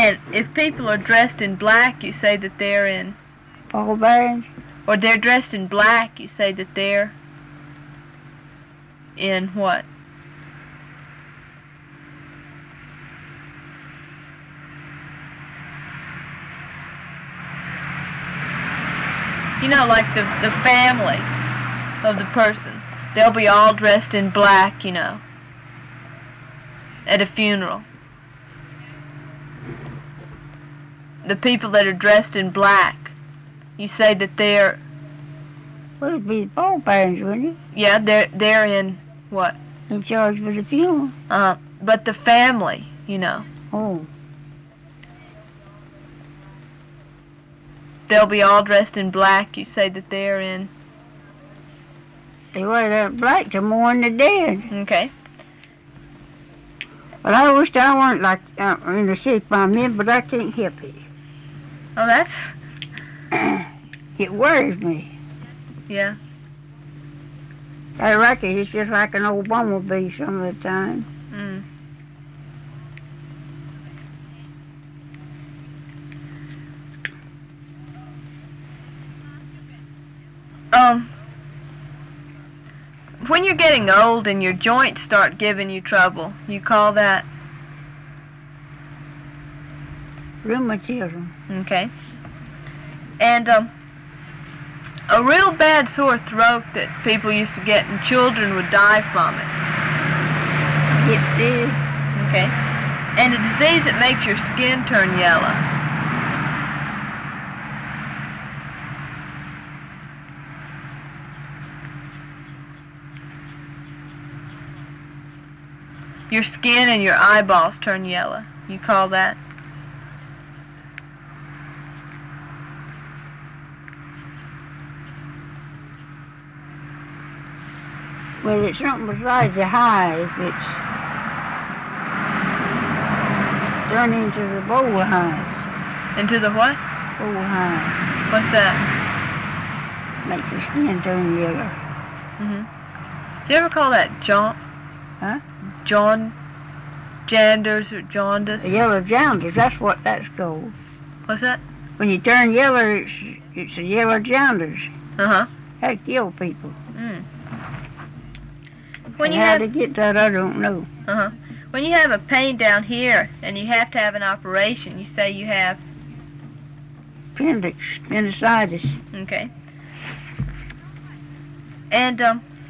And if people are dressed in black, you say that they're in... Pallbearers? Or they're dressed in black, you say that they're in what? You know, like the family of the person. They'll be all dressed in black, you know, at a funeral. The people that are dressed in black, you say that they're... Well, it'd be the pallbearers, wouldn't it? Yeah, they're in what? In charge of the funeral. But the family, you know. Oh. They'll be all dressed in black, you say that they're in... They wear that black to mourn the dead. Okay. But I wish I weren't like in the shape I'm in, but I can't help it. Oh, that's... It worries me. Yeah. I reckon it's just like an old bumblebee some of the time. Mm. When you're getting old and your joints start giving you trouble, you call that? Rheumatism. Okay. And a real bad sore throat that people used to get and children would die from it. It did. Okay. And a disease that makes your skin turn yellow. Your skin and your eyeballs turn yellow. You call that? Well, it's something besides the highs. It's turned into the bowl highs. Into the what? Bowl highs. What's that? Makes the skin turn yellow. Do you ever call that Huh? Janders or jaundice? The yellow jaundice, that's what that's called. What's that? When you turn yellow, it's a yellow jaundice. Uh-huh. That kill people. Mm. And how to get that, I don't know. Uh-huh. When you have a pain down here and you have to have an operation, you say you have... Appendicitis. Okay. And,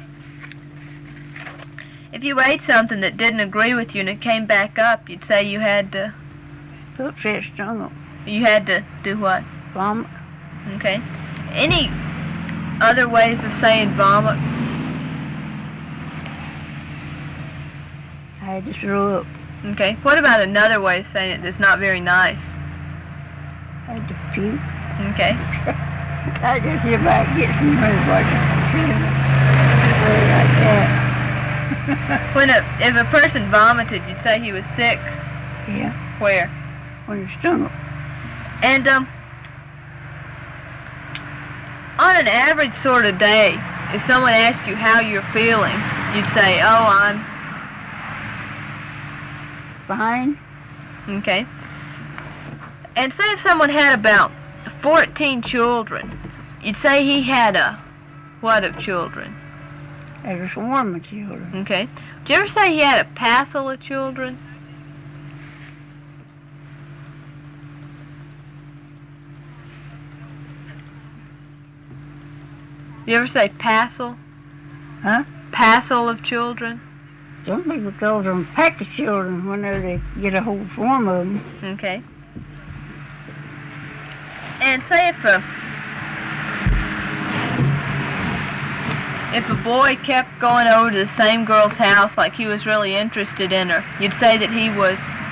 if you ate something that didn't agree with you and it came back up, you'd say you had to... Upset stomach. You had to do what? Vomit. Okay. Any other ways of saying vomit? I had to throw up. Okay. What about another way of saying it that's not very nice? I had to puke. Okay. I just about get some like that. If a person vomited, you'd say he was sick? Yeah. Where? On your stomach. And, on an average sort of day, if someone asked you how you're feeling, you'd say, oh, I'm... Fine. Okay. And say if someone had about 14 children, you'd say he had a what of children? As a swarm of children. Okay. Did you ever say he had a passel of children? You ever say passel? Huh? Passel of children? Some people call them pack of children whenever they get a whole swarm of them. Okay. And say if a boy kept going over to the same girl's house like he was really interested in her, you'd say that he was